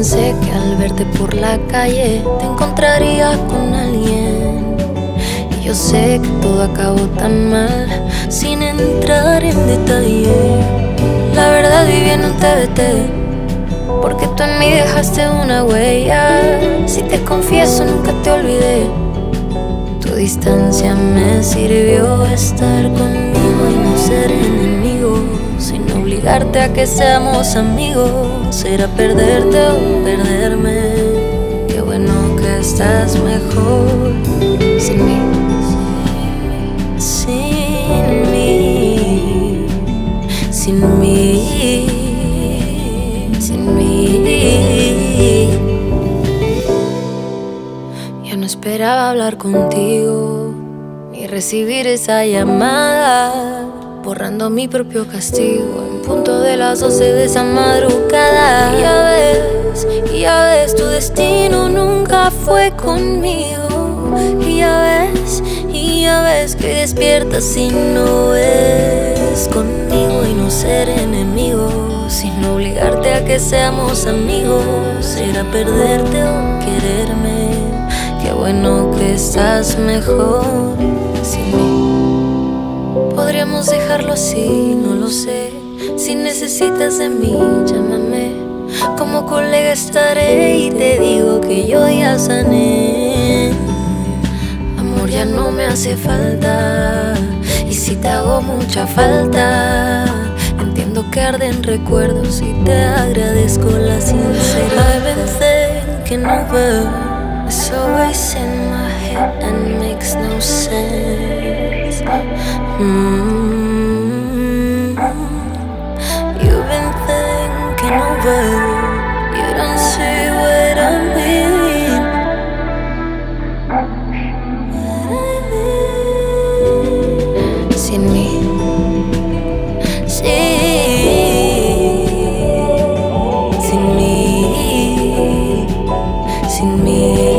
pensé que al verte por la calle te encontraría con alguien. Y yo sé que todo acabó tan mal, sin entrar en detalle. La verdad viví en un TBT, porque tú en mí dejaste una huella. Si te confieso, nunca te olvidé. Tu distancia me sirvió estar conmigo y no ser enemigo. Sin obligarte a que seamos amigos, era perderte o perderme. Qué bueno que estás mejor sin mí. Sin mí, sin mí, sin mí. Yo no esperaba hablar contigo, ni recibir esa llamada, borrando mi propio castigo en punto de las 12 de esa madrugada. Ya ves, tu destino nunca fue conmigo. Y ya ves que despiertas y no es conmigo. Y no ser enemigos, sin obligarte a que seamos amigos, era perderte o quererme. Qué bueno que estás mejor sin mí. Podríamos dejarlo así, no lo sé. Si necesitas de mí, llámame. Como colega estaré y te digo que yo ya sané. Amor, ya no me hace falta. Y si te hago mucha falta, entiendo que arden recuerdos y te agradezco la sinceridad. I've been thinking over, it's always in my head and makes no sense. You've been thinking over, you don't see what I mean. Sin mí, sin mí, sin mí.